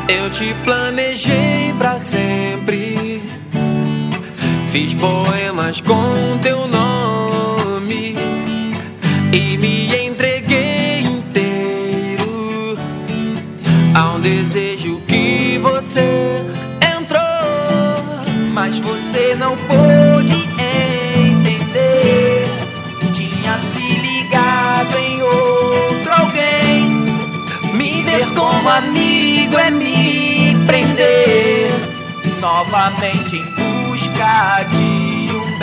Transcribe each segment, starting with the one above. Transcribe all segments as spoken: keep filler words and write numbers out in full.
Eu te planejei pra sempre, fiz poemas com teu nome e me entreguei inteiro a um desejo que você entrou, mas você não pôde entender. Tinha se ligado em outro alguém. Me ver como amigo é me prender novamente em busca de um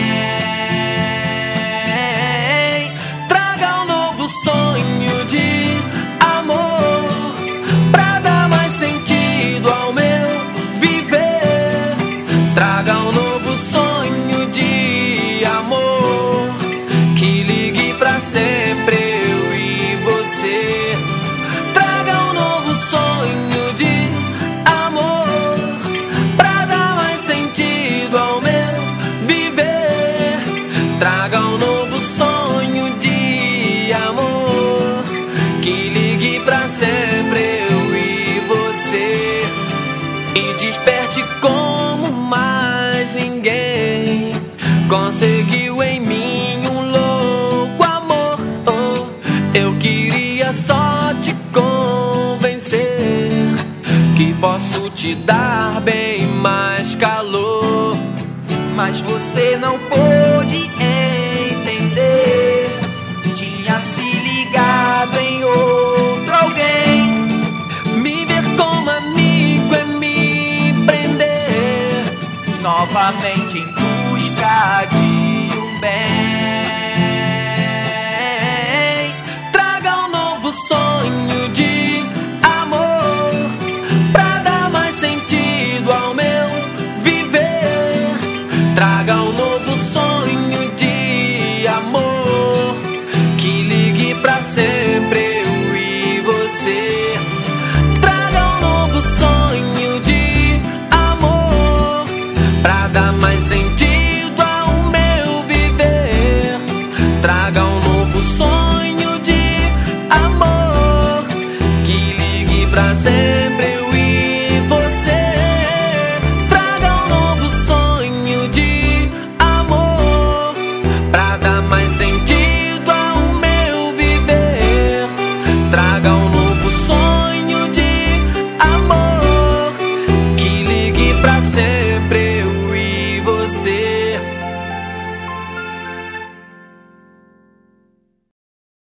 bem. Traga um novo sonho de amor pra dar mais sentido ao meu viver. Traga um novo sonho de amor que ligue pra sempre eu e você. Traga um novo sonho de amor pra dar mais sentido ao meu viver. Traga um novo sonho de amor que ligue pra sempre eu e você. E desperte como mais ninguém conseguiu em mim um louco amor. Oh, eu queria só te convencer que posso te dar bem mais calor, mas você não pôde entender. Tinha se ligado em outro alguém. Me ver como amigo é me prender novamente